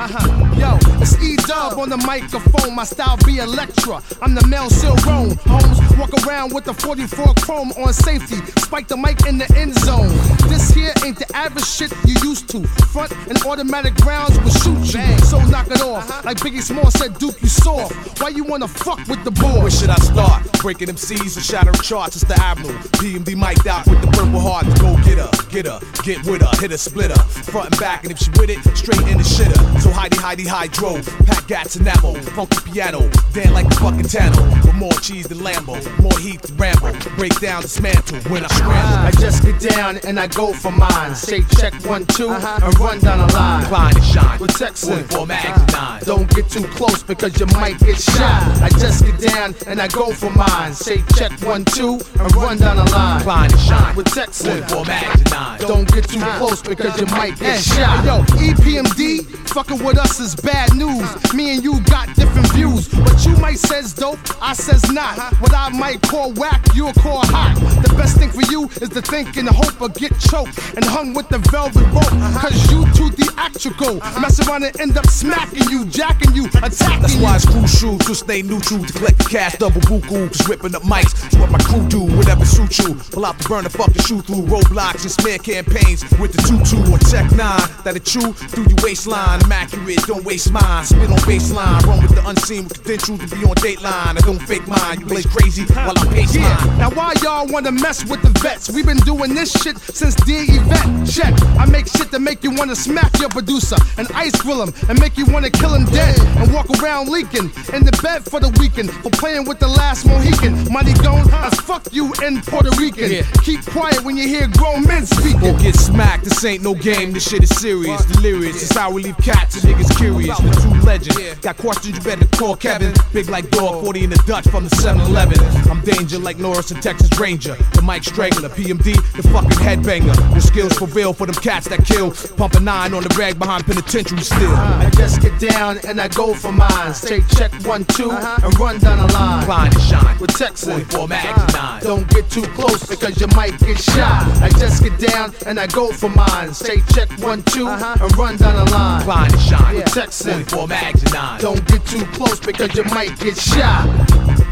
Yo, it's E-Dub on the microphone. My style be Electra. I'm the male Sil Rome. Holmes walk around with the 44 chrome on safety. Spike the mic in the end zone. This here ain't the average shit you used to. Front and automatic rounds will shoot you. So knock it off. Like Biggie Small said, Duke, you soft. Why you wanna fuck with the boy? Where should I start? Breaking MCs and shattering charts. It's the Admiral. PMD mic'd out with the purple heart. Go get her, get with her, hit her, split her. Front and back, and if she with it, straight in the shitter. So Heidi, hydro, pack gats and ammo, funky piano, dan like the fucking Tano. With more cheese than Lambo, more heat than Rambo. Break down, dismantle when I scramble. I just get down and I go for mine. Say check 1, 2, and run down the line. Climb and shine, with Texan, 44 mags and 9. Don't get too close because you might get shot. I just get down and I go for mine. Say check 1, 2, and run down the line. Climb and shine, with Texan, 44 mags and 9. Don't get too close because you might get shot. Yo, EPMD, fucking with us is bad news. Me and you got different views. What you might says dope, I says not. What I might call whack, you'll call hot. The best thing for you is to think and hope or get choked and hung with the velvet rope. Cause you too theatrical. Mess around and end up smacking you, jacking you, attacking That's you. why it's crucial to stay neutral, to collect the cash, double buku. Cause ripping up mics is what my crew do, whatever suits you. Pull out the burner, fucking shoot through roadblocks and smear campaigns with the 2-2 or Tech 9. That it chew through your waistline. I'm accurate, don't waste mine. Spit on baseline, run with the unseen with credentials to be on dateline. I don't fake mine, you blaze crazy while I pace mine. Now why y'all wanna mess with the vets? We been doing this shit since the event. Check, I make shit to make you wanna smack your producer and ice grill him and make you wanna kill him dead and walk around leaking in the bed for the weekend for playing with the last Mohican. Money gone, as fuck you in Puerto Rican. Keep quiet when you hear grown men speaking. Or get smacked, this ain't no game, this shit is serious, delirious. It's how we leave cats and niggas curious. The true legend. Got questions, you better call Kevin. Big like dog, 40 in the Dutch from the 7-Eleven. I'm danger like Norris and Texas Ranger. The mic strangler, PMD, the fucking headbanger. With skills for real for them cats that kill. Pump a 9 on the rag behind penitentiary still. I just get down and I go for mine. Say check 1, 2, and run down the line. Climb and shine, with Texan, 44 mags and 9. Don't get too close because you might get shot. I just get down and I go for mine. Say check 1, 2, and run down the line. Climb and shine, with Texan, 44 mags and 9. Don't get too close because you might get shot.